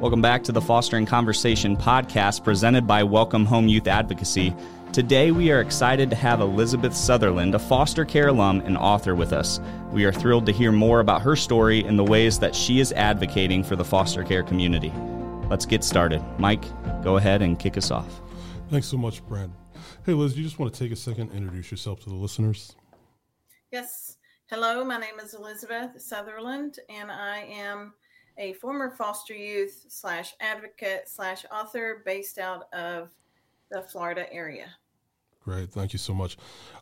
Welcome back to the Fostering Conversation podcast presented by Welcome Home Youth Advocacy. Today we are excited to have Elizabeth Sutherland, a foster care alum and author, with us. We are thrilled to hear more about her story and the ways that she is advocating for the foster care community. Let's get started. Mike, go ahead and kick us off. Thanks so much, Brad. Hey, Liz, you just want to take a second and introduce yourself to the listeners? Yes. Hello, my name is Elizabeth Sutherland, and I am a former foster youth / advocate / author based out of the Florida area. Great. Thank you so much.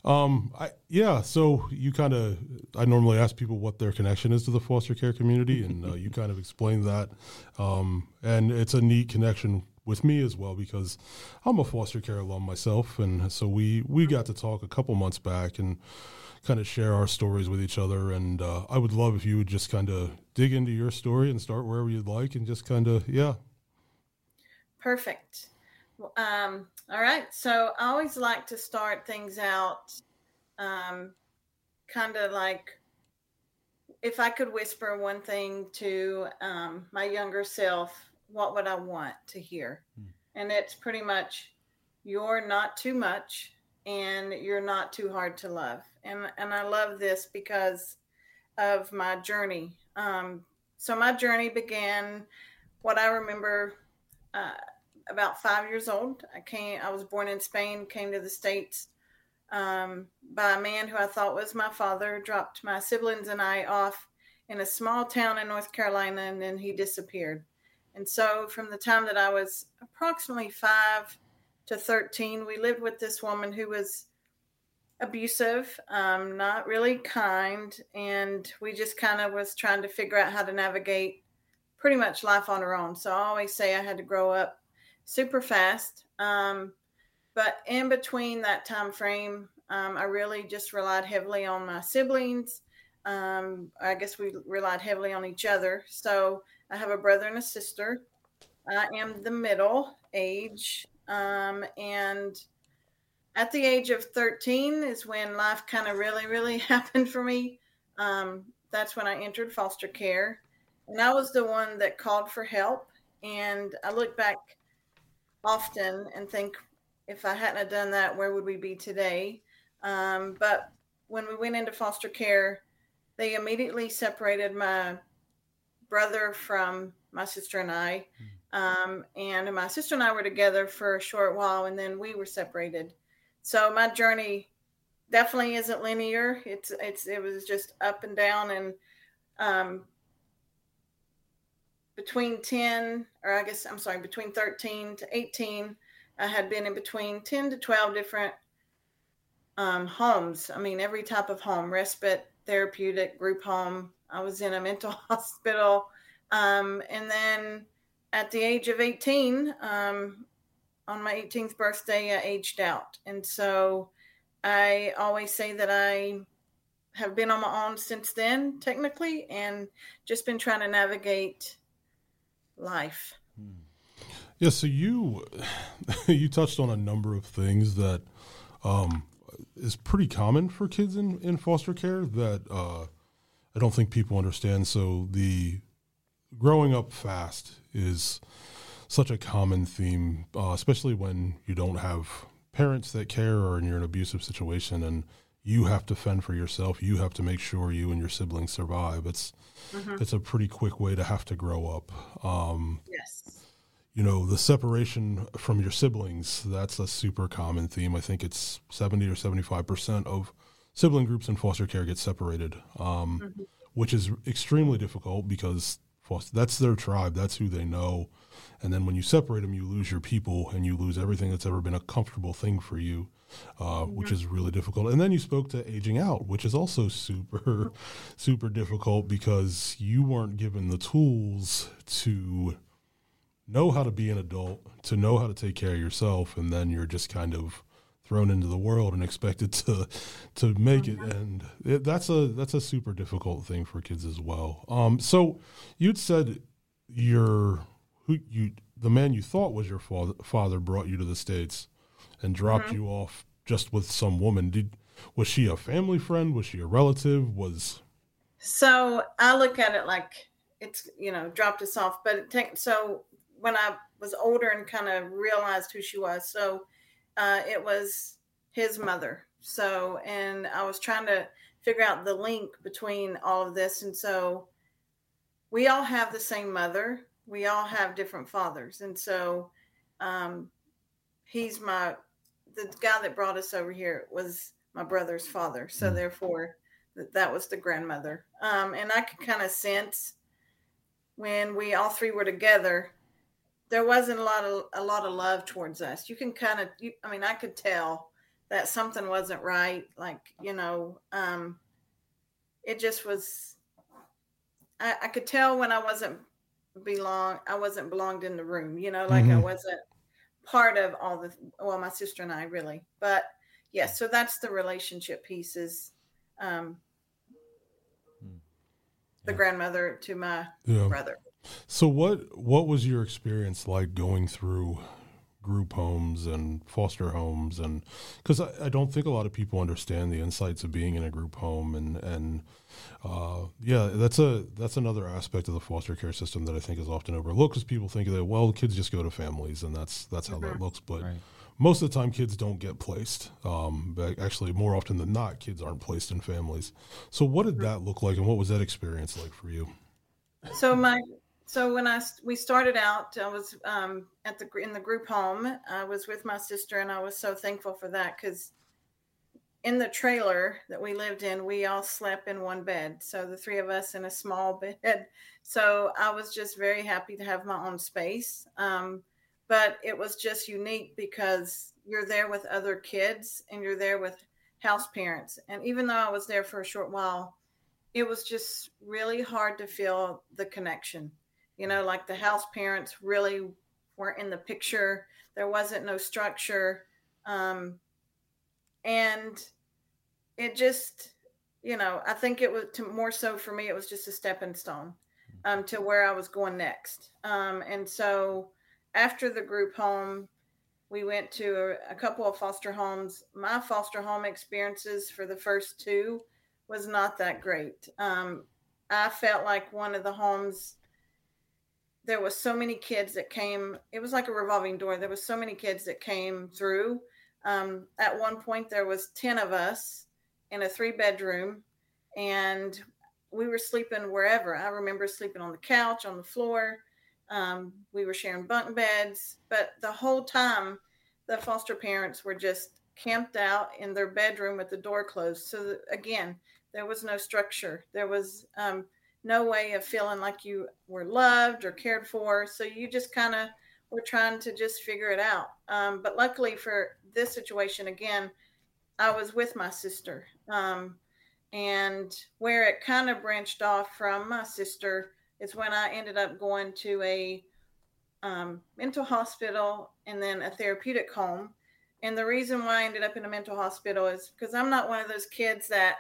So I normally ask people what their connection is to the foster care community, and you kind of explained that. And it's a neat connection with me as well, because I'm a foster care alum myself. And so we got to talk a couple months back and kind of share our stories with each other. And I would love if you would just kind of dig into your story and start wherever you'd like and just kind of, Perfect. All right. So I always like to start things out kind of like, if I could whisper one thing to my younger self, what would I want to hear? And it's pretty much, you're not too much and you're not too hard to love. And I love this because of my journey. So my journey began, what I remember, about 5 years old. I was born in Spain, came to the States by a man who I thought was my father, dropped my siblings and I off in a small town in North Carolina, and then he disappeared. And so from the time that I was approximately 5 to 13, we lived with this woman who was abusive, not really kind, and we just kind of was trying to figure out how to navigate pretty much life on our own. So I always say I had to grow up super fast. But in between that time frame, I really just relied heavily on my siblings. I guess we relied heavily on each other. So I have a brother and a sister. I am the middle age. And at the age of 13 is when life kind of really, really happened for me. That's when I entered foster care. And I was the one that called for help. And I look back often and think, if I hadn't have done that, where would we be today? But when we went into foster care, they immediately separated my brother from my sister and I. And my sister and I were together for a short while, and then we were separated. So my journey definitely isn't linear. It was just up and down, and between 13 to 18, I had been in between 10 to 12 different homes. I mean, every type of home: respite, therapeutic, group home. I was in a mental hospital. And then at the age of 18, on my 18th birthday, I aged out. And so I always say that I have been on my own since then, technically, and just been trying to navigate life. Yeah, so you touched on a number of things that is pretty common for kids in foster care that I don't think people understand. So the growing up fast is such a common theme, especially when you don't have parents that care or you're in an abusive situation and you have to fend for yourself. You have to make sure you and your siblings survive. It's a pretty quick way to have to grow up. Yes. The separation from your siblings, that's a super common theme. I think it's 70 or 75% of sibling groups in foster care get separated, which is extremely difficult because that's their tribe. That's who they know. And then when you separate them, you lose your people and you lose everything that's ever been a comfortable thing for you, which is really difficult. And then you spoke to aging out, which is also super, super difficult because you weren't given the tools to know how to be an adult, to know how to take care of yourself, and then you're just kind of thrown into the world and expected to make it. And that's a super difficult thing for kids as well. So you'd said the man you thought was your father brought you to the States and dropped you off just with some woman. Was she a family friend? Was she a relative? So I look at it like it's, dropped us off. But so when I was older and kind of realized who she was. So it was his mother. So, and I was trying to figure out the link between all of this. And so we all have the same mother. We all have different fathers. And so he's the guy that brought us over here was my brother's father. So therefore that was the grandmother. And I could kind of sense when we all three were together, there wasn't a lot of love towards us. You can kind of, I could tell that something wasn't right. Like, it just was, I could tell when I wasn't belonged in the room, like I wasn't part of my sister and I really, but so that's the relationship pieces. The grandmother to my brother. So what was your experience like going through group homes and foster homes? And because I don't think a lot of people understand the insights of being in a group home, and that's another aspect of the foster care system that I think is often overlooked, because people think that, well, kids just go to families and that's how that looks, but most of the time kids don't get placed. Actually, more often than not, kids aren't placed in families. So what did that look like, and what was that experience like for you? So when we started out, I was in the group home. I was with my sister, and I was so thankful for that, because in the trailer that we lived in, we all slept in one bed. So the three of us in a small bed. So I was just very happy to have my own space. But it was just unique because you're there with other kids and you're there with house parents. And even though I was there for a short while, it was just really hard to feel the connection. Like the house parents really weren't in the picture. There wasn't no structure. And it just, I think it was more so for me, it was just a stepping stone to where I was going next. And so after the group home, we went to a couple of foster homes. My foster home experiences for the first two was not that great. I felt like one of the homes, there was so many kids that came. It was like a revolving door. There was so many kids that came through. At one point, there was 10 of us in a 3-bedroom, and we were sleeping wherever. I remember sleeping on the couch, on the floor. We were sharing bunk beds, but the whole time the foster parents were just camped out in their bedroom with the door closed. So again, there was no structure. There was no way of feeling like you were loved or cared for. So you just kind of were trying to just figure it out. But luckily for this situation, again, I was with my sister. And where it kind of branched off from my sister is when I ended up going to a mental hospital and then a therapeutic home. And the reason why I ended up in a mental hospital is because I'm not one of those kids that,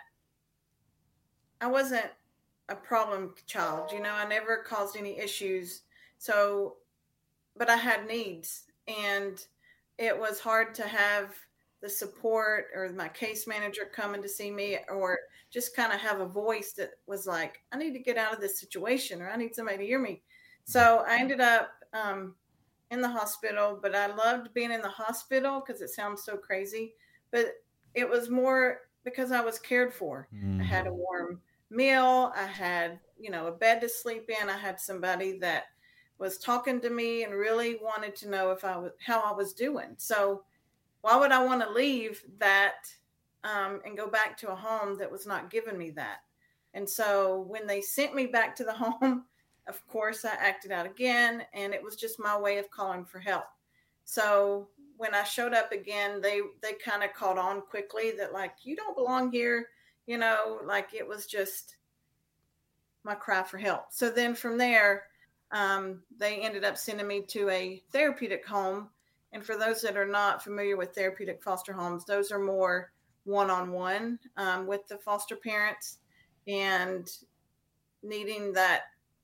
I wasn't a problem child. I never caused any issues. So, but I had needs, and it was hard to have the support or my case manager coming to see me, or just kind of have a voice that was like, I need to get out of this situation, or I need somebody to hear me. So I ended up in the hospital, but I loved being in the hospital because it sounds so crazy, but it was more because I was cared for. I had a warm meal. I had, a bed to sleep in. I had somebody that was talking to me and really wanted to know how I was doing. So why would I want to leave that and go back to a home that was not giving me that? And so when they sent me back to the home, of course, I acted out again, and it was just my way of calling for help. So when I showed up again, they kind of caught on quickly that, like, you don't belong here, like it was just my cry for help. So then from there, they ended up sending me to a therapeutic home. And for those that are not familiar with therapeutic foster homes, those are more one-on-one with the foster parents and needing that,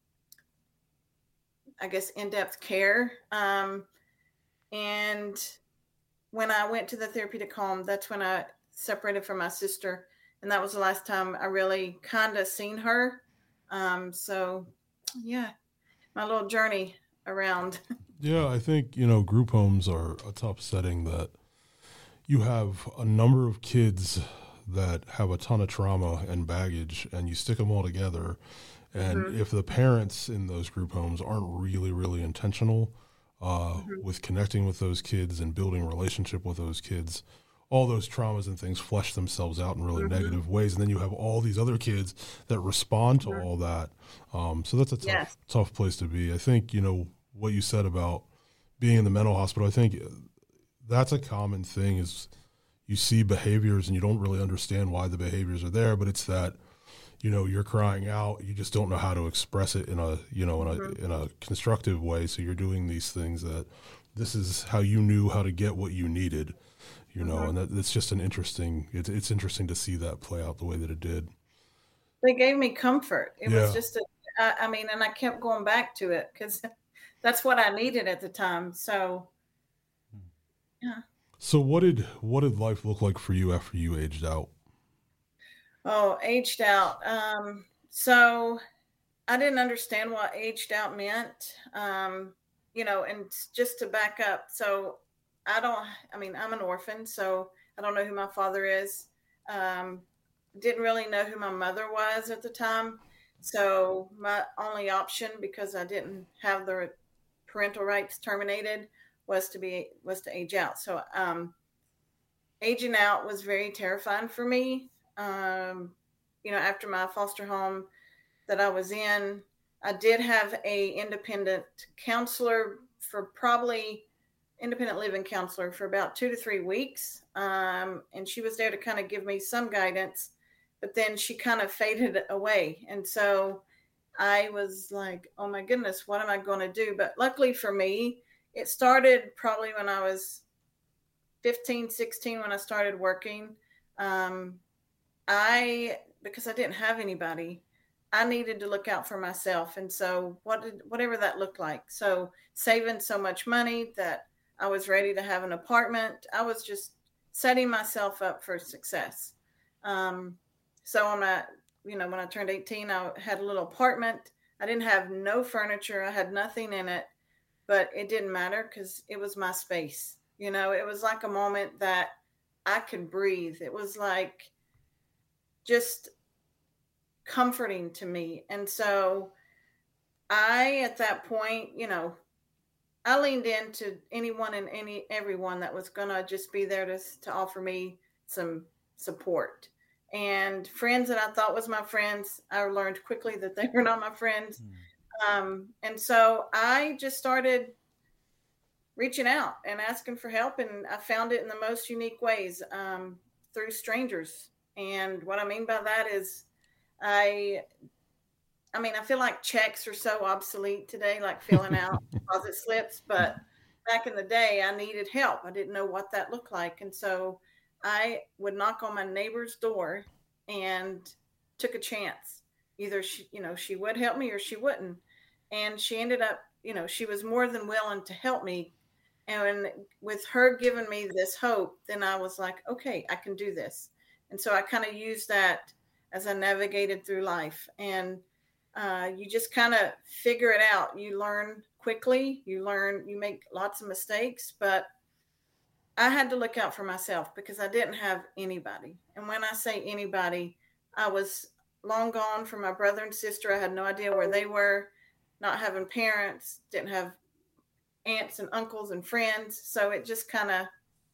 I guess, in-depth care. And when I went to the therapeutic home, that's when I separated from my sister. And that was the last time I really kind of seen her. So, yeah, my little journey around. Yeah, I think, group homes are a tough setting that you have a number of kids that have a ton of trauma and baggage, and you stick them all together. And if the parents in those group homes aren't really, really intentional with connecting with those kids and building a relationship with those kids, all those traumas and things flesh themselves out in really negative ways. And then you have all these other kids that respond to all that. So that's a tough place to be. I think, what you said about being in the mental hospital, I think that's a common thing is you see behaviors and you don't really understand why the behaviors are there, but it's that, you're crying out, you just don't know how to express it in a constructive way. So you're doing these things that this is how you knew how to get what you needed, and that's just it's interesting to see that play out the way that it did. They gave me comfort. It was just and I kept going back to it because that's what I needed at the time. So, yeah. So what did life look like for you after you aged out? Oh, aged out. So I didn't understand what aged out meant. And just to back up, so I'm an orphan, so I don't know who my father is. Didn't really know who my mother was at the time. So my only option, because I didn't have the parental rights terminated, was to age out. So aging out was very terrifying for me. After my foster home that I was in, I did have a independent living counselor for about 2 to 3 weeks. And she was there to kind of give me some guidance, but then she kind of faded away. And so I was like, oh my goodness, what am I going to do? But luckily for me, it started probably when I was 15, 16, when I started working. Because I didn't have anybody, I needed to look out for myself. And so whatever that looked like. So saving so much money that I was ready to have an apartment. I was just setting myself up for success. So when I turned 18, I had a little apartment. I didn't have no furniture. I had nothing in it, but it didn't matter because it was my space. It was like a moment that I could breathe. It was like just comforting to me. And so at that point, I leaned into anyone and everyone that was going to just be there to offer me some support. And friends that I thought was my friends, I learned quickly that they were not my friends. And so I just started reaching out and asking for help. And I found it in the most unique ways, through strangers. And what I mean by that is I feel like checks are so obsolete today, like filling out deposit slips. But back in the day, I needed help. I didn't know what that looked like. And so I would knock on my neighbor's door and took a chance. Either she would help me or she wouldn't. And she ended up, she was more than willing to help me. And with her giving me this hope, then I was like, okay, I can do this. And so I kind of used that as I navigated through life. And you just kind of figure it out. You learn quickly. You make lots of mistakes. But I had to look out for myself because I didn't have anybody. And when I say anybody, I was long gone from my brother and sister. I had no idea where they were, not having parents, didn't have aunts and uncles and friends. So it just kind of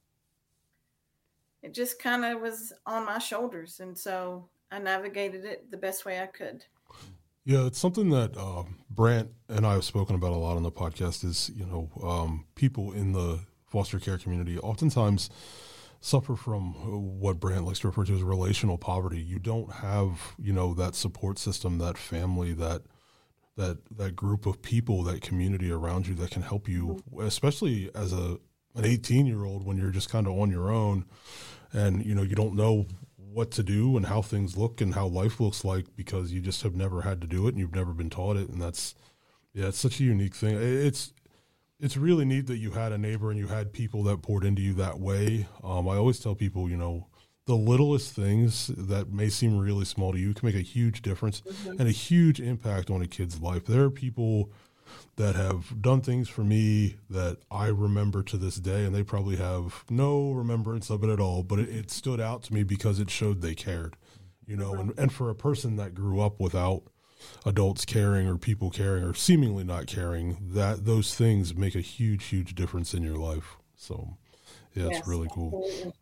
was on my shoulders. And so I navigated it the best way I could. Yeah, it's something that Brant and I have spoken about a lot on the podcast is, people in the foster care community oftentimes suffer from what Brant likes to refer to as relational poverty. You don't have, that support system, that family, that group of people, that community around you that can help you, especially as an 18-year-old when you're just kind of on your own and, you don't know what to do and how things look and how life looks like because you just have never had to do it and you've never been taught it. And it's such a unique thing. It's really neat that you had a neighbor and you had people that poured into you that way. I always tell people, the littlest things that may seem really small to you can make a huge difference and a huge impact on a kid's life. There are people that have done things for me that I remember to this day, and they probably have no remembrance of it at all, but it stood out to me because it showed they cared, and for a person that grew up without adults caring or people caring or seemingly not caring, that those things make a huge, huge difference in your life. So yeah, it's really cool. Absolutely.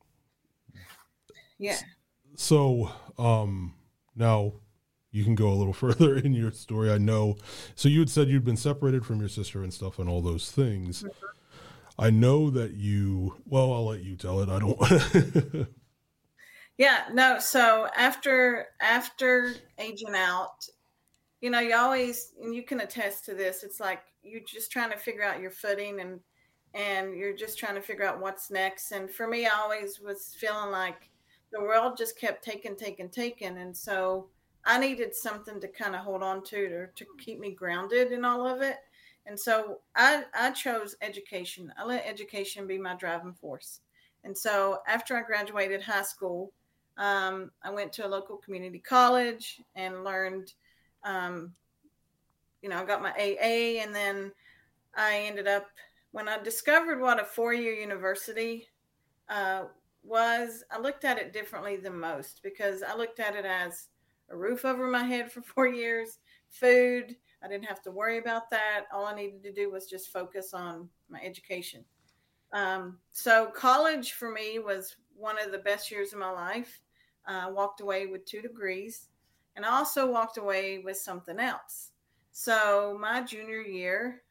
Yeah. So now you can go a little further in your story. I know. So you had said you'd been separated from your sister and stuff and all those things. Mm-hmm. I know that I'll let you tell it. I don't. Yeah, no. So after aging out, you always, and you can attest to this, it's like you're just trying to figure out your footing and you're just trying to figure out what's next. And for me, I always was feeling like the world just kept taking. And so I needed something to kind of hold on to keep me grounded in all of it. And so I chose education. I let education be my driving force. And so after I graduated high school, I went to a local community college and learned, I got my AA, and then I ended up, when I discovered what a 4-year university was, I looked at it differently than most, because I looked at it as a roof over my head for 4 years, food. I didn't have to worry about that. All I needed to do was just focus on my education. So college for me was one of the best years of my life. I walked away with 2 degrees, and I also walked away with something else. So my junior year,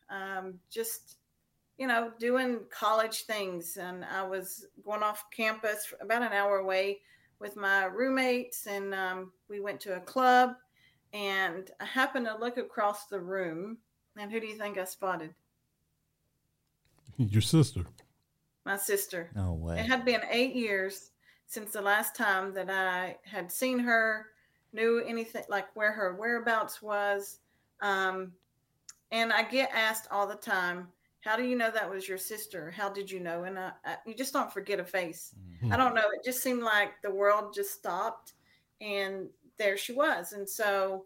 doing college things, and I was going off campus about an hour away with my roommates, and we went to a club, and I happened to look across the room, and who do you think I spotted? Your sister. My sister. No way. It had been 8 years since the last time that I had seen her, knew anything, like where her whereabouts was. And I get asked all the time, how do you know that was your sister? How did you know? And you just don't forget a face. Mm-hmm. I don't know. It just seemed like the world just stopped, and there she was. And so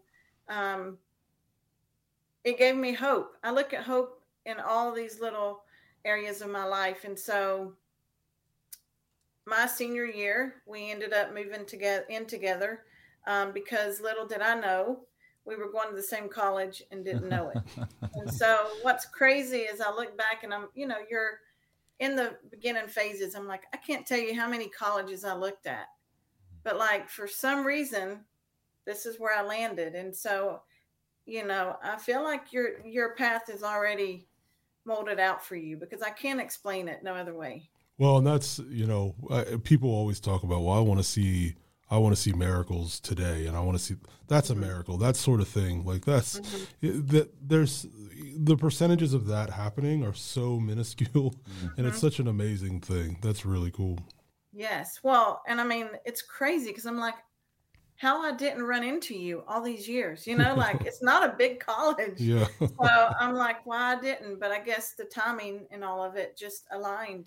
it gave me hope. I look at hope in all these little areas of my life. And so my senior year, we ended up moving together because little did I know, we were going to the same college and didn't know it. And so what's crazy is I look back and you're in the beginning phases. I'm like, I can't tell you how many colleges I looked at, but like, for some reason, this is where I landed. And so, I feel like your path is already molded out for you, because I can't explain it no other way. Well, and that's, people always talk about, well, I want to see miracles today, and I want to see, that's a miracle, that sort of thing. Like there's the percentages of that happening are so minuscule, and it's such an amazing thing. That's really cool. Yes. Well, and I mean, it's crazy because I'm like, how I didn't run into you all these years, like it's not a big college. Yeah. So I'm like, why I didn't, but I guess the timing and all of it just aligned.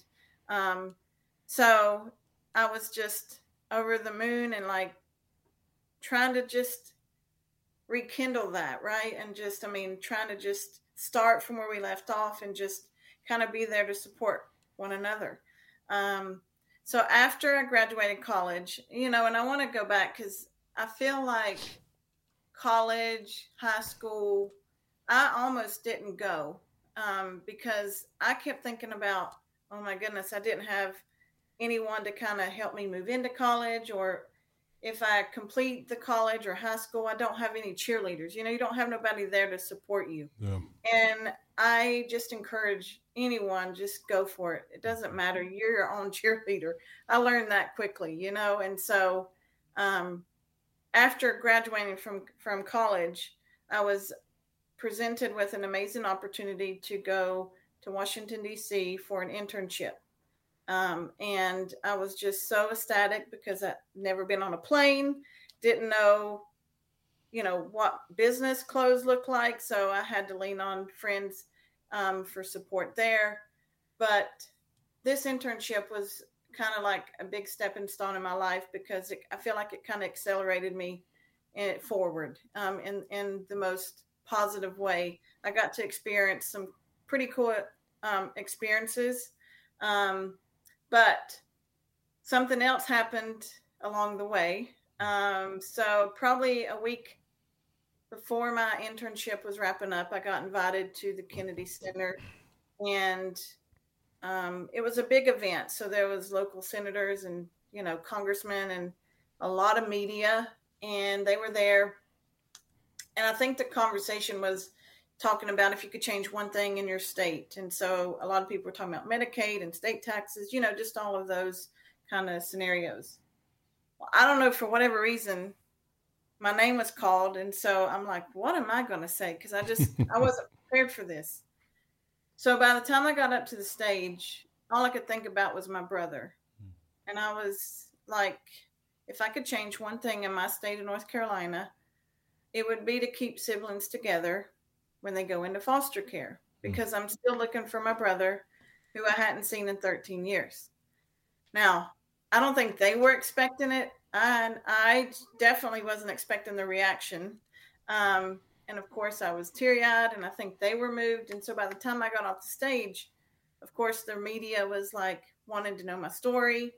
So I was just over the moon and like trying to just rekindle that. Right. And trying to just start from where we left off and just kind of be there to support one another. So after I graduated college, and I want to go back because I feel like college, high school, I almost didn't go because I kept thinking about, oh my goodness, I didn't have anyone to kind of help me move into college, or if I complete the college or high school, I don't have any cheerleaders. You don't have nobody there to support you. Yeah. And I just encourage anyone, just go for it. It doesn't matter. You're your own cheerleader. I learned that quickly, and so after graduating from college, I was presented with an amazing opportunity to go to Washington, D.C. for an internship. And I was just so ecstatic because I'd never been on a plane, didn't know, what business clothes look like. So I had to lean on friends for support there. But this internship was kind of like a big stepping stone in my life because I feel like it kind of accelerated me forward in the most positive way. I got to experience some pretty cool experiences. But something else happened along the way. So probably a week before my internship was wrapping up, I got invited to the Kennedy Center, and it was a big event. So there was local senators and, congressmen and a lot of media, and they were there. And I think the conversation was talking about if you could change one thing in your state. And so a lot of people were talking about Medicaid and state taxes, just all of those kind of scenarios. Well, I don't know, for whatever reason, my name was called. And so I'm like, what am I going to say? Because I wasn't prepared for this. So by the time I got up to the stage, all I could think about was my brother. And I was like, if I could change one thing in my state of North Carolina, it would be to keep siblings together when they go into foster care, because I'm still looking for my brother, who I hadn't seen in 13 years. Now, I don't think they were expecting it. And I definitely wasn't expecting the reaction. And of course, I was teary-eyed, and I think they were moved. And so by the time I got off the stage, of course, the media was like wanting to know my story.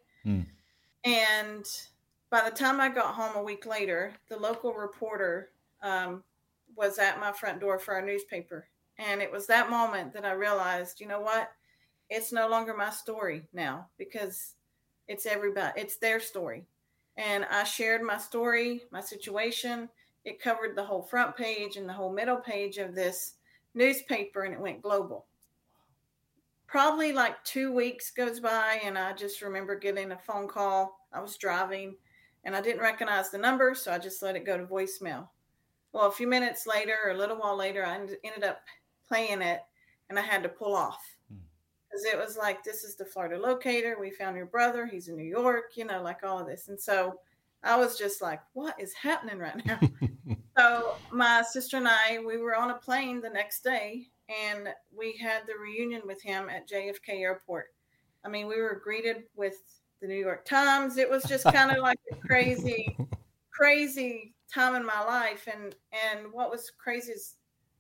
And by the time I got home a week later, the local reporter was at my front door for our newspaper. And it was that moment that I realized, you know what? It's no longer my story now, because it's their story. And I shared my story, my situation. It covered the whole front page and the whole middle page of this newspaper, and it went global. Probably like 2 weeks goes by, and I just remember getting a phone call. I was driving, and I didn't recognize the number, so I just let it go to voicemail. Well, a few minutes later, or a little while later, I ended up playing it, and I had to pull off. Because it was like, this is the Florida locator. We found your brother. He's in New York, like all of this. And so I was just like, what is happening right now? So my sister and I, we were on a plane the next day, and we had the reunion with him at JFK Airport. I mean, we were greeted with the New York Times. It was just kind of like a crazy, crazy time in my life. And what was crazy is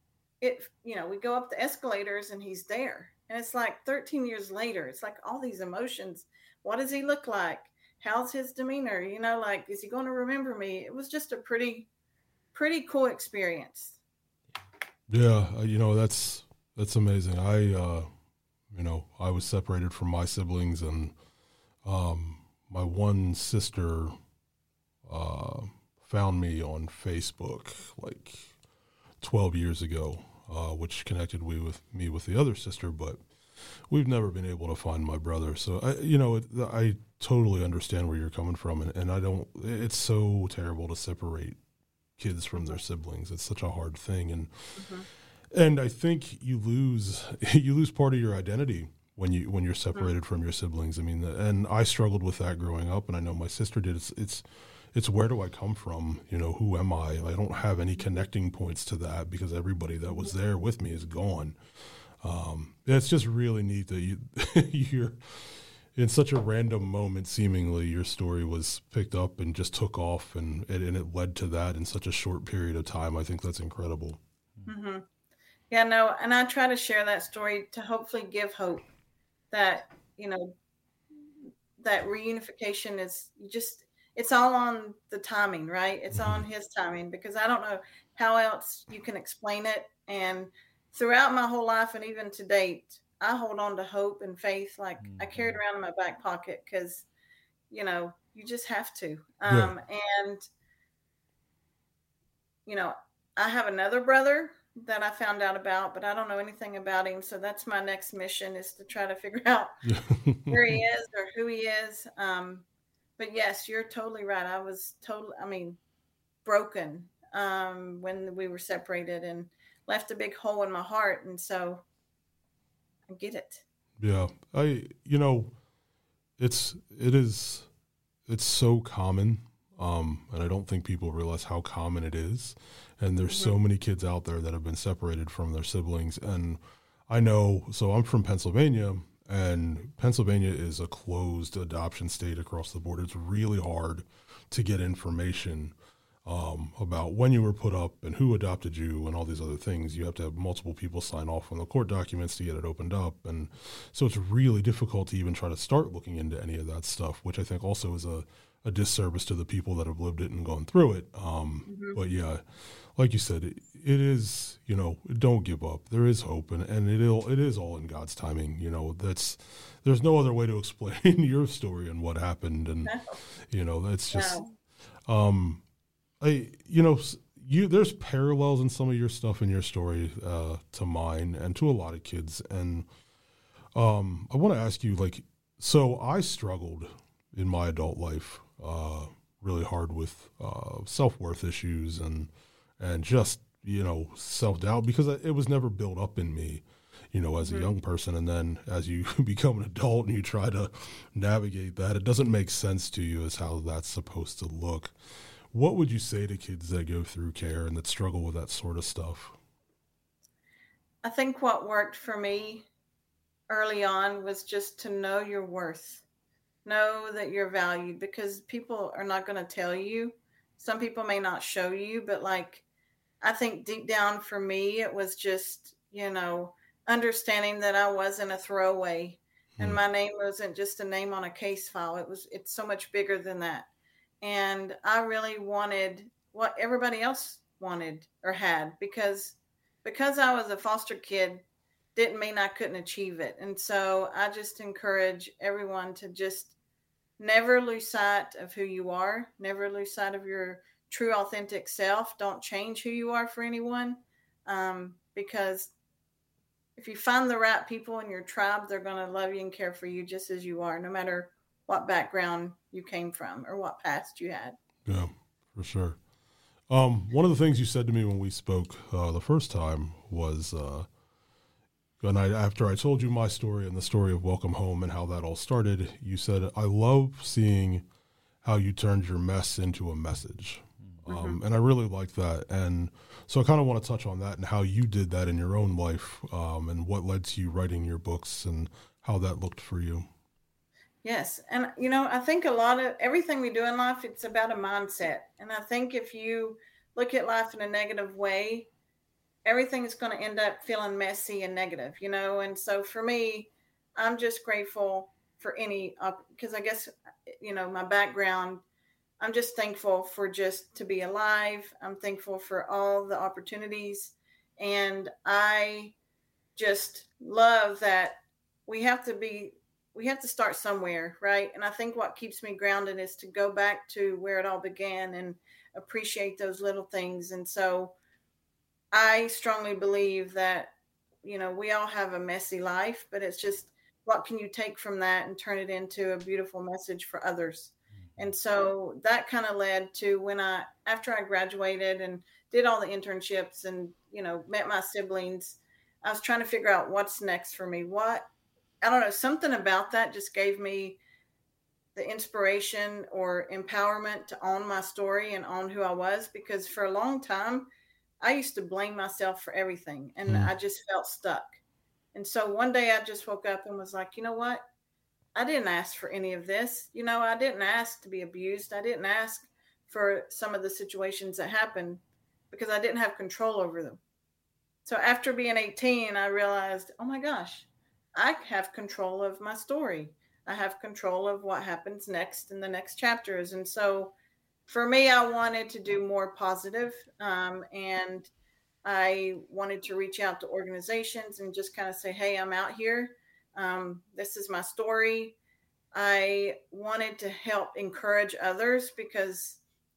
we go up the escalators and he's there. And it's like 13 years later, it's like all these emotions. What does he look like? How's his demeanor? Is he going to remember me? It was just a pretty cool experience. Yeah. That's amazing. I was separated from my siblings, and my one sister found me on Facebook like 12 years ago. Which connected me with the other sister, but we've never been able to find my brother. So I totally understand where you're coming from, and I don't. It's so terrible to separate kids from their siblings. It's such a hard thing, and I think you lose part of your identity when you're separated from your siblings. I mean, and I struggled with that growing up, and I know my sister did. It's where do I come from? Who am I? I don't have any connecting points to that, because everybody that was there with me is gone. It's just really neat that you're in such a random moment, seemingly your story was picked up and just took off, and it led to that in such a short period of time. I think that's incredible. Mm-hmm. Yeah, no, and I try to share that story to hopefully give hope that, that reunification is just, it's all on the timing, right? It's on his timing, because I don't know how else you can explain it. And throughout my whole life, and even to date, I hold on to hope and faith. Like I carry it around in my back pocket, because, you just have to. And, I have another brother that I found out about, but I don't know anything about him. So that's my next mission, is to try to figure out where he is or who he is. But yes, you're totally right. I was broken when we were separated, and left a big hole in my heart. And so I get it. Yeah. It's so common. And I don't think people realize how common it is. And there's so many kids out there that have been separated from their siblings. And I know, so I'm from Pennsylvania, and Pennsylvania is a closed adoption state across the board. It's really hard to get information about when you were put up and who adopted you and all these other things. You have to have multiple people sign off on the court documents to get it opened up. And so it's really difficult to even try to start looking into any of that stuff, which I think also is a disservice to the people that have lived it and gone through it. But yeah, like you said, it is, don't give up. There is hope, and it is all in God's timing. There's no other way to explain your story and what happened. And, that's just, there's parallels in some of your stuff in your story to mine and to a lot of kids. And I want to ask you, so I struggled in my adult life really hard with self-worth issues and just, self-doubt, because it was never built up in me, as a young person. And then as you become an adult and you try to navigate that, it doesn't make sense to you as how that's supposed to look. What would you say to kids that go through care and that struggle with that sort of stuff? I think what worked for me early on was just to know your worth. Know that you're valued, because people are not going to tell you. Some people may not show you, but I think deep down for me, it was just, understanding that I wasn't a throwaway and my name wasn't just a name on a case file. It's so much bigger than that. And I really wanted what everybody else wanted or had, because I was a foster kid didn't mean I couldn't achieve it. And so I just encourage everyone to just never lose sight of who you are. Never lose sight of your true, authentic self. Don't change who you are for anyone. Because if you find the right people in your tribe, they're going to love you and care for you just as you are, no matter what background you came from or what past you had. Yeah, for sure. One of the things you said to me when we spoke the first time was, after I told you my story and the story of Welcome Home and how that all started, you said, I love seeing how you turned your mess into a message. And I really like that. And so I kind of want to touch on that and how you did that in your own life, and what led to you writing your books and how that looked for you. Yes. And, I think a lot of everything we do in life, it's about a mindset. And I think if you look at life in a negative way, everything is going to end up feeling messy and negative, And so for me, I'm just grateful for because I guess, my background, I'm just thankful for just to be alive. I'm thankful for all the opportunities. And I just love that we have to start somewhere, right? And I think what keeps me grounded is to go back to where it all began and appreciate those little things. And so I strongly believe that, we all have a messy life, but it's just what can you take from that and turn it into a beautiful message for others. And so that kind of led to after I graduated and did all the internships and, met my siblings, I was trying to figure out what's next for me. I don't know, something about that just gave me the inspiration or empowerment to own my story and own who I was, because for a long time, I used to blame myself for everything and I just felt stuck. And so one day I just woke up and was like, you know what? I didn't ask for any of this. I didn't ask to be abused. I didn't ask for some of the situations that happened because I didn't have control over them. So after being 18, I realized, oh my gosh, I have control of my story. I have control of what happens next in the next chapters. And so for me, I wanted to do more positive, and I wanted to reach out to organizations and just kind of say, hey, I'm out here. This is my story. I wanted to help encourage others because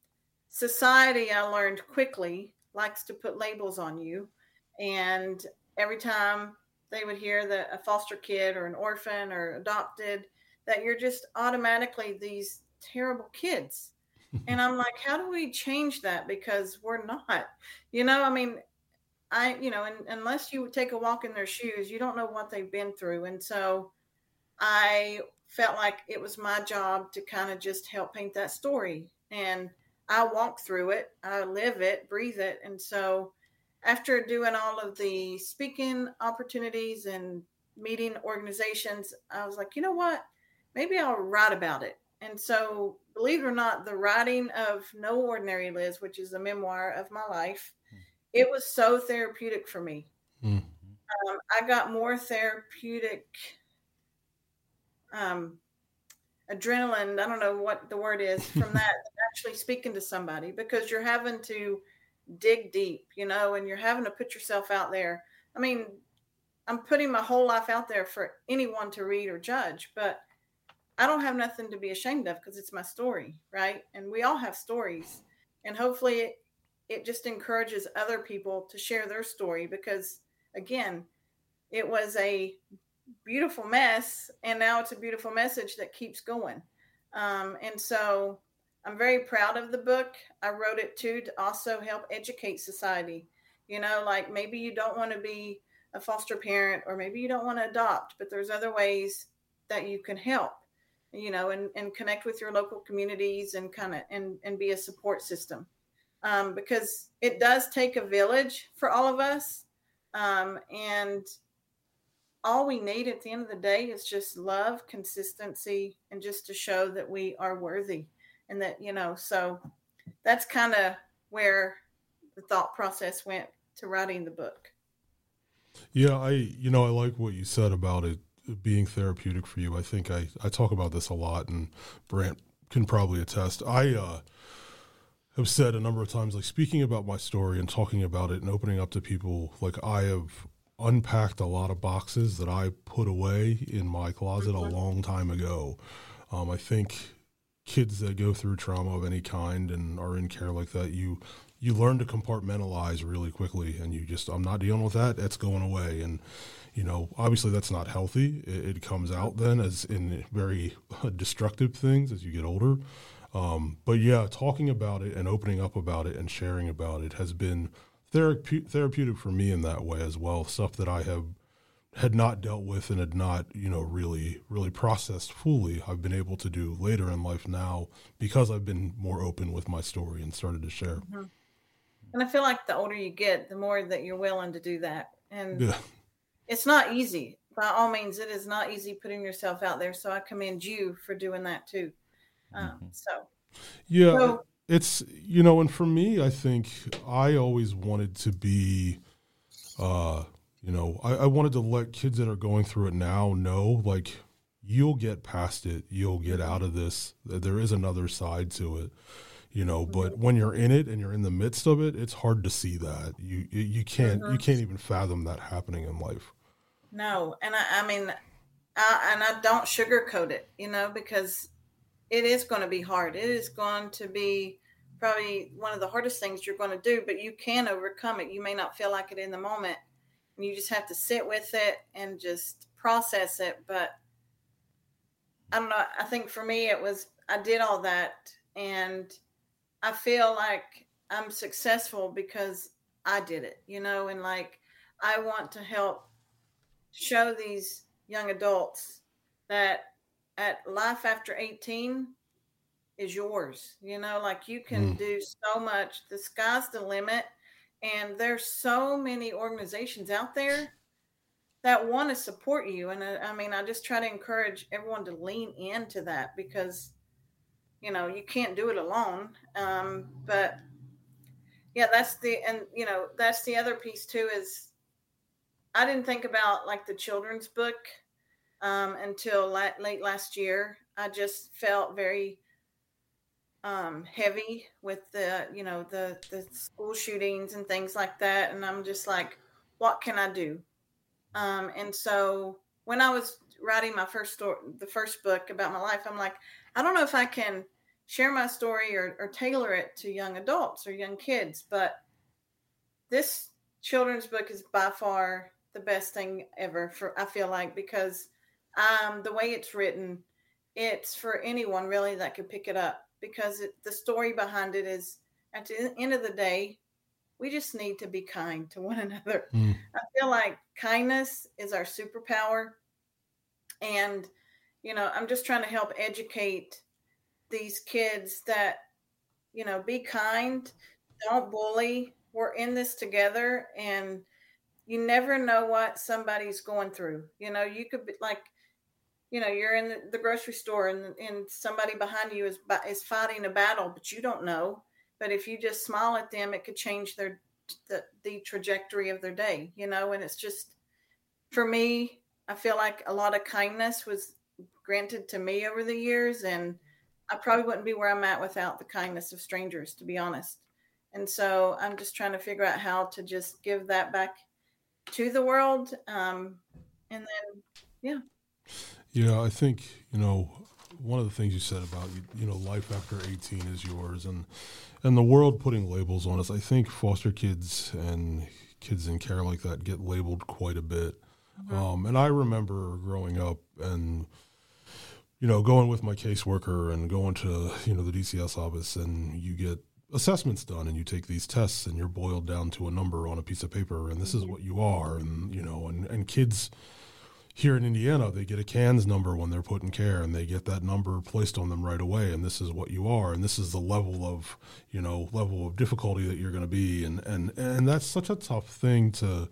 society, I learned quickly, likes to put labels on you. And every time they would hear that a foster kid or an orphan or adopted, that you're just automatically these terrible kids. And I'm like, how do we change that? Because we're not, unless you take a walk in their shoes, you don't know what they've been through. And so I felt like it was my job to kind of just help paint that story. And I walk through it, I live it, breathe it. And so after doing all of the speaking opportunities and meeting organizations, I was like, you know what? Maybe I'll write about it. And so believe it or not, the writing of No Ordinary Liz, which is a memoir of my life, it was so therapeutic for me. Mm. I got more therapeutic adrenaline, I don't know what the word is, from that than actually speaking to somebody, because you're having to dig deep, and you're having to put yourself out there. I mean, I'm putting my whole life out there for anyone to read or judge, but I don't have nothing to be ashamed of because it's my story, right? And we all have stories. And hopefully it just encourages other people to share their story, because, again, it was a beautiful mess, and now it's a beautiful message that keeps going. And so I'm very proud of the book. I wrote it too to also help educate society. Like maybe you don't want to be a foster parent, or maybe you don't want to adopt, but there's other ways that you can help, and connect with your local communities and and be a support system. Because it does take a village for all of us. And all we need at the end of the day is just love, consistency, and just to show that we are worthy. And that, so that's kind of where the thought process went to writing the book. Yeah, I like what you said about it being therapeutic for you. I think I talk about this a lot, and Brant can probably attest. I have said a number of times, like, speaking about my story and talking about it and opening up to people, like, I have unpacked a lot of boxes that I put away in my closet a long time ago. I think kids that go through trauma of any kind and are in care like that, you learn to compartmentalize really quickly, and I'm not dealing with that. It's going away. And, obviously that's not healthy. It comes out then as in very destructive things as you get older. But yeah, talking about it and opening up about it and sharing about it has been therapeutic for me in that way as well. Stuff that I had not dealt with and had not, really processed fully, I've been able to do later in life now because I've been more open with my story and started to share. Mm-hmm. And I feel like the older you get, the more that you're willing to do that. And It's not easy. By all means, it is not easy putting yourself out there. So I commend you for doing that too. It's, and for me, I think I always wanted to be, I wanted to let kids that are going through it now know, like, you'll get past it. You'll get out of this. There is another side to it, but when you're in it and you're in the midst of it, it's hard to see that. You can't even fathom that happening in life. No. And I don't sugarcoat it, because it is going to be hard. It is going to be probably one of the hardest things you're going to do, but you can overcome it. You may not feel like it in the moment, and you just have to sit with it and just process it. But I don't know. I think for me, I did all that, and I feel like I'm successful because I did it, and like, I want to help show these young adults that at life after 18 is yours, like you can do so much. The sky's the limit. And there's so many organizations out there that want to support you. And I just try to encourage everyone to lean into that, because, you can't do it alone. But yeah, that's the other piece too, is I didn't think about like the children's book until late last year. I just felt very heavy with the school shootings and things like that. And I'm just like, what can I do? And so when I was writing my the first book about my life, I'm like, I don't know if I can share my story or tailor it to young adults or young kids, but this children's book is by far the best thing ever, I feel like, because the way it's written, it's for anyone really that could pick it up, because the story behind it is, at the end of the day, we just need to be kind to one another. I feel like kindness is our superpower. And, I'm just trying to help educate these kids that, be kind, don't bully. We're in this together, and you never know what somebody's going through. You could be like, you're in the grocery store and somebody behind you is fighting a battle, but you don't know. But if you just smile at them, it could change the trajectory of their day, and it's just, for me, I feel like a lot of kindness was granted to me over the years, and I probably wouldn't be where I'm at without the kindness of strangers, to be honest. And so I'm just trying to figure out how to just give that back to the world. And then, yeah. Yeah, I think, one of the things you said about, life after 18 is yours, and the world putting labels on us. I think foster kids and kids in care like that get labeled quite a bit. Mm-hmm. And I remember growing up and, going with my caseworker and going to, the DCS office, and you get assessments done and you take these tests and you're boiled down to a number on a piece of paper, and this is what you are. And, and kids here in Indiana, they get a CANS number when they're put in care, and they get that number placed on them right away. And this is what you are, and this is the level of difficulty that you're going to be. And that's such a tough thing to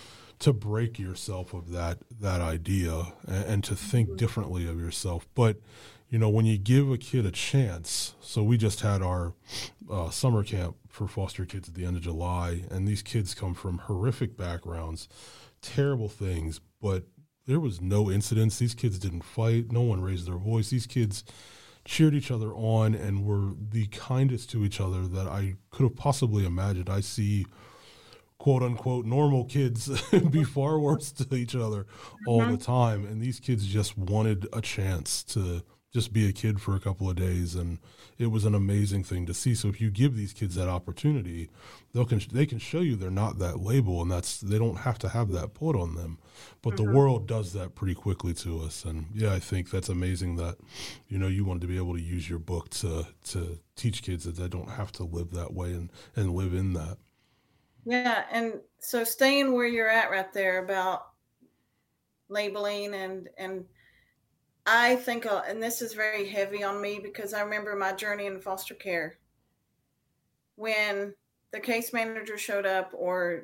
break yourself of that idea and to think differently of yourself. But, when you give a kid a chance, so we just had our summer camp for foster kids at the end of July, and these kids come from horrific backgrounds, terrible things, but there was no incidents. These kids didn't fight. No one raised their voice. These kids cheered each other on and were the kindest to each other that I could have possibly imagined. I see, quote unquote, normal kids be far worse to each other all the time. And these kids just wanted a chance to just be a kid for a couple of days. And it was an amazing thing to see. So if you give these kids that opportunity, they can show you they're not that label, and they don't have to have that put on them. But the world does that pretty quickly to us. And yeah, I think that's amazing that, you wanted to be able to use your book to teach kids that they don't have to live that way and live in that. Yeah. And so staying where you're at right there about labeling and I think, and this is very heavy on me because I remember my journey in foster care when the case manager showed up, or,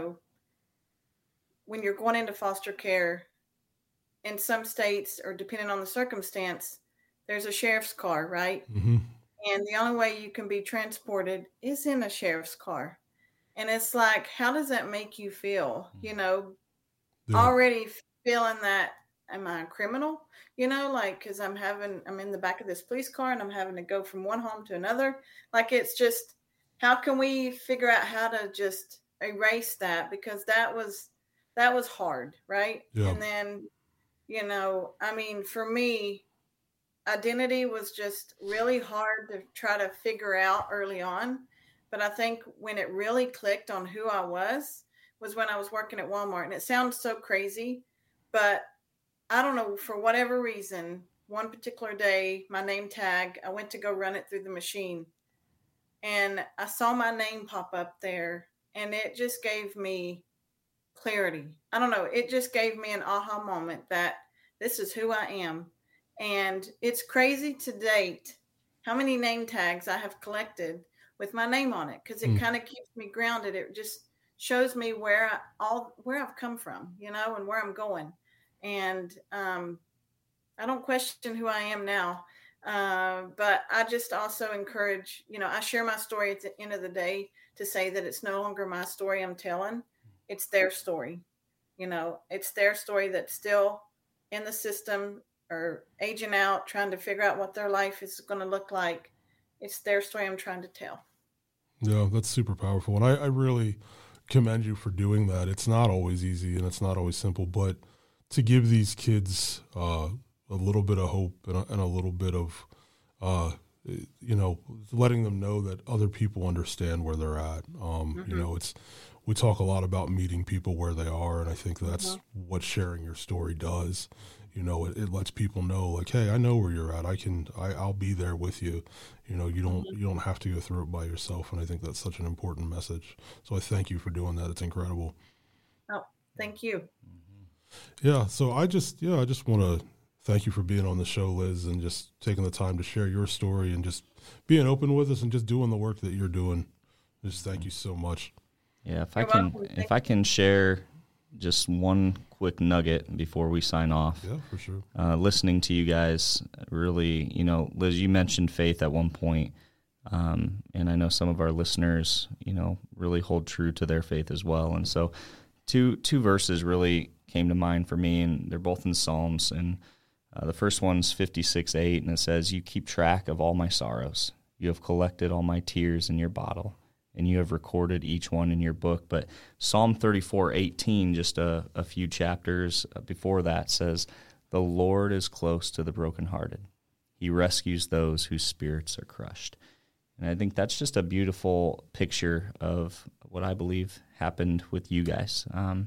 when you're going into foster care in some states, or depending on the circumstance, there's a sheriff's car, right? Mm-hmm. And the only way you can be transported is in a sheriff's car. And it's like, how does that make you feel? Already feeling that, am I a criminal? Because I'm in the back of this police car and I'm having to go from one home to another. Like, it's just, how can we figure out how to just erase that? Because that was hard, right? Yeah. And then, for me, identity was just really hard to try to figure out early on. But I think when it really clicked on who I was when I was working at Walmart. And it sounds so crazy, but I don't know, for whatever reason, one particular day, my name tag, I went to go run it through the machine, and I saw my name pop up there, and it just gave me clarity. I don't know. It just gave me an aha moment that this is who I am. And it's crazy to date how many name tags I have collected with my name on it, because it kind of keeps me grounded. It just shows me where I've come from, and where I'm going. And I don't question who I am now, but I just also encourage, I share my story at the end of the day to say that it's no longer my story I'm telling. It's their story. It's their story that's still in the system or aging out, trying to figure out what their life is going to look like. It's their story I'm trying to tell. Yeah, that's super powerful. And I really commend you for doing that. It's not always easy and it's not always simple, but to give these kids a little bit of hope and a little bit of, letting them know that other people understand where they're at. We talk a lot about meeting people where they are, and I think that's what sharing your story does. It lets people know, like, hey, I know where you're at. I'll be there with you. You don't have to go through it by yourself. And I think that's such an important message. So I thank you for doing that. It's incredible. Oh, thank you. Yeah. So I just want to thank you for being on the show, Liz, and just taking the time to share your story and just being open with us and just doing the work that you're doing. Just thank you so much. Yeah. If I can share just one quick nugget before we sign off. Yeah, for sure. Listening to you guys, really, Liz, you mentioned faith at one point, and I know some of our listeners, really hold true to their faith as well. And so two verses really came to mind for me, and they're both in Psalms. And the first one's 56:8, and it says, "You keep track of all my sorrows. You have collected all my tears in your bottle, and you have recorded each one in your book." But Psalm 34:18, just a few chapters before that, says, "The Lord is close to the brokenhearted. He rescues those whose spirits are crushed." And I think that's just a beautiful picture of what I believe happened with you guys.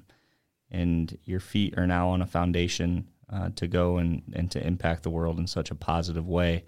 And your feet are now on a foundation to go and to impact the world in such a positive way.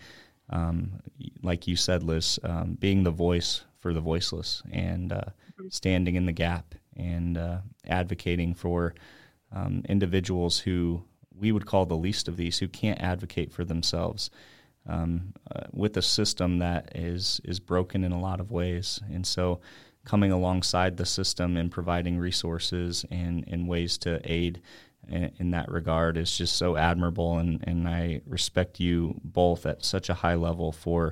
Like you said, Liz, being the voice for the voiceless, and standing in the gap, and advocating for individuals who we would call the least of these, who can't advocate for themselves, with a system that is broken in a lot of ways. And so coming alongside the system and providing resources and ways to aid in that regard is just so admirable, and I respect you both at such a high level for,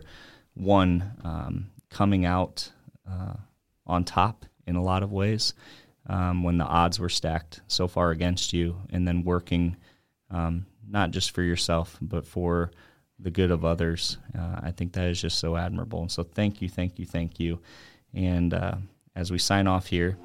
one, coming out on top in a lot of ways when the odds were stacked so far against you, and then working not just for yourself but for the good of others. I think that is just so admirable, and so thank you. And as we sign off here,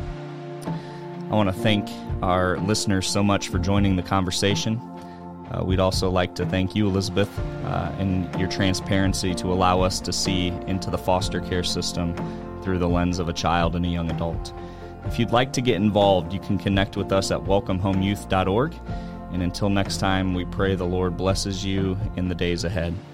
I want to thank our listeners so much for joining the conversation. We'd also like to thank you, Elizabeth, and your transparency to allow us to see into the foster care system through the lens of a child and a young adult. If you'd like to get involved, you can connect with us at welcomehomeyouth.org. And until next time, we pray the Lord blesses you in the days ahead.